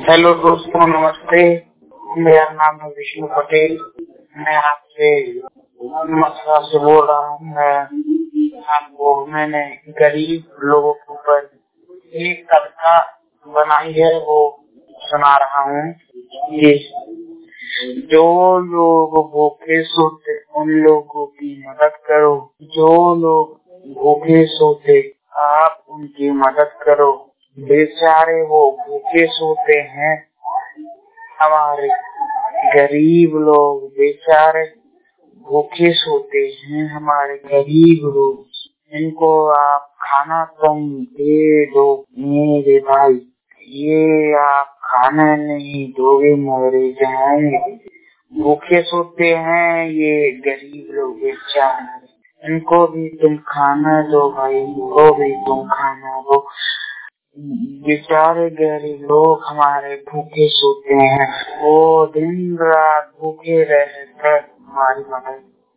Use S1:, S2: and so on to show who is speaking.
S1: Hello दोस्तों, नमस्ते। मेरा नाम है विष्णु पटेल। मैं आपसे मथुरा से बोल रहा हूँ। मैंने गरीब लोगों के ऊपर एक कविता बनाई है, वो सुना रहा हूँ कि जो लोग भूखे सोते उन लोगों की मदद करो। जो लोग भूखे सोते आप उनकी मदद करो। बेचारे वो भूखे सोते हैं, हमारे गरीब लोग बेचारे भूखे सोते हैं, हमारे गरीब लोग। इनको आप खाना तुम दे दो मेरे भाई। ये आप खाना नहीं दोगे मरे जाएंगे। भूखे सोते हैं ये गरीब लोग बेचारे, इनको भी तुम खाना दो भाई, इनको भी तुम खाना दो। बेचारे गरीब लोग हमारे भूखे सोते हैं, वो दिन रात भूखे रहकर हमारी मदद